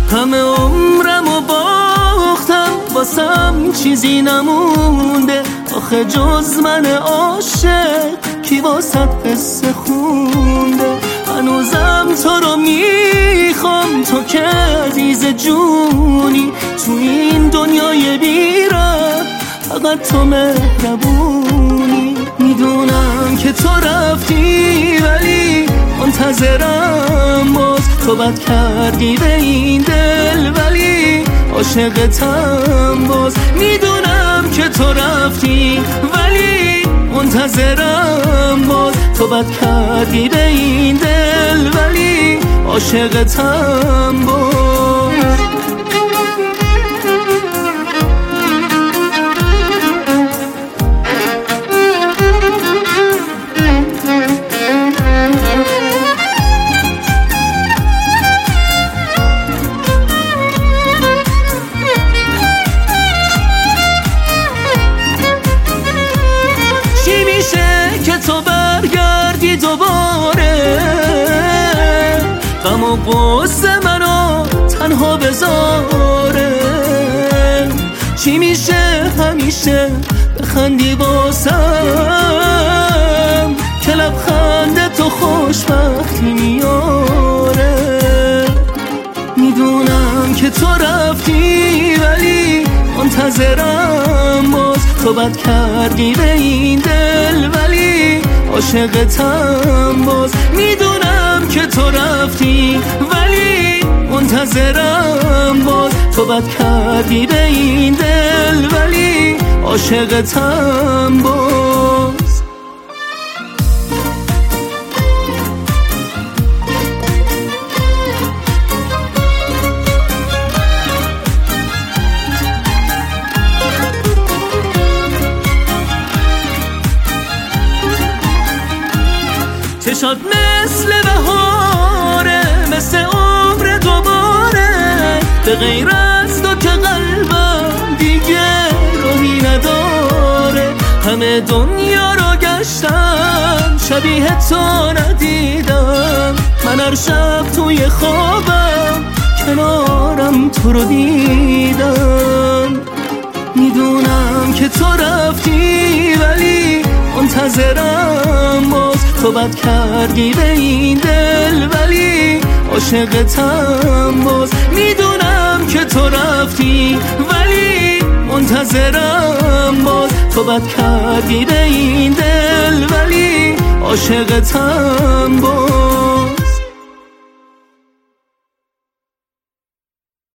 همه عمرمو باختم واسم چیزی نمونده، آخه جز من عاشق کی واسط قصه خونده. هنوزم تو رو میخوام، تو که عزیز جونی، تو این دنیای بی‌ره فقط تو مهربونی. میدونم که تو رفتی ولی منتظرم باز، تو بد کردی به این دل ولی عاشقتم باز. میدونم که تو رفتی ولی منتظرم باز، تو بد کردی به این دل ولی عاشقتم باز. تو برگردی دوباره، غم و غصه منو تنها بذاره. چی میشه همیشه بخندی واسم، که لبخند تو خوشبختی میاره. میدونم که تو رفتی ولی منتظرم باز، تو بد کردی به این دل ولی عاشقتم باز. میدونم که تو رفتی ولی منتظرم باز، تو بد کردی به این دل ولی عاشقتم باز. چشات مثل بهاره، مثل عمر دوباره، به غیر از تو که قلبم دیگه راهی نداره. همه دنیا رو گشتم شبیه تو ندیدم، من هر شب توی خوابم کنارم تو رو دیدم. میدونم که تو رفتی ولی منتظرم باز، تو بد کردی به این دل ولی عاشقتم باز. میدونم که تو رفتی ولی منتظرم باز، تو بد کردی به این دل ولی عاشقتم باز.